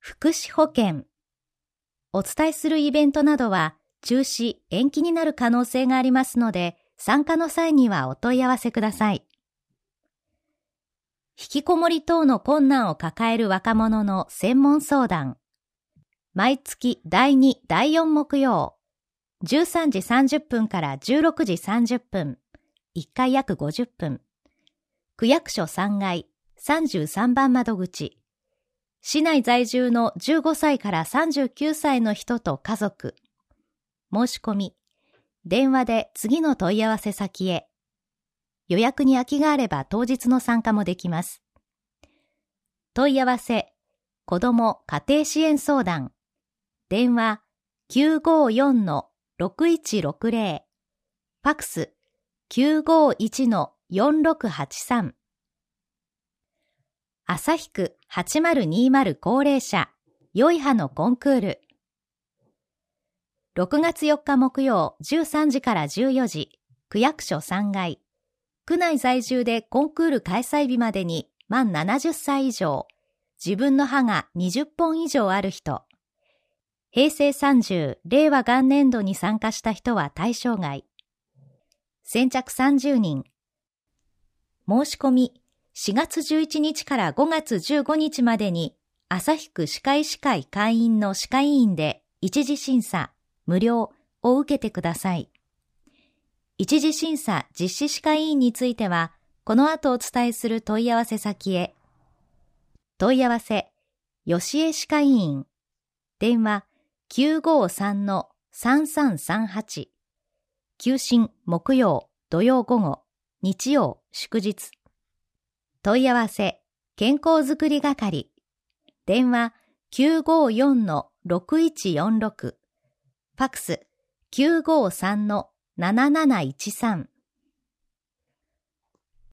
福祉保険。お伝えするイベントなどは中止・延期になる可能性がありますので、参加の際にはお問い合わせください。引きこもり等の困難を抱える若者の専門相談。毎月第2、第4木曜、13時30分から16時30分、1回約50分。区役所3階、33番窓口。市内在住の15歳から39歳の人と家族。申し込み。電話で次の問い合わせ先へ。予約に空きがあれば当日の参加もできます。問い合わせ。子ども家庭支援相談。電話 954-6160。ファクス 951-4683。旭区8020高齢者よいはのコンクール。6月4日木曜13時から14時、区役所3階。区内在住でコンクール開催日までに満70歳以上、自分の歯が20本以上ある人。平成30、令和元年度に参加した人は対象外。先着30人。申し込み、4月11日から5月15日までに、旭区歯科医師会会員の歯科医院で一次審査、無料を受けてください。一次審査実施歯科医院については、この後お伝えする問い合わせ先へ。問い合わせ、吉江歯科医院。電話、953-3338。休診、木曜、土曜午後、日曜、祝日。問い合わせ、健康づくり係。電話、954-6146。ファクス、953-7713。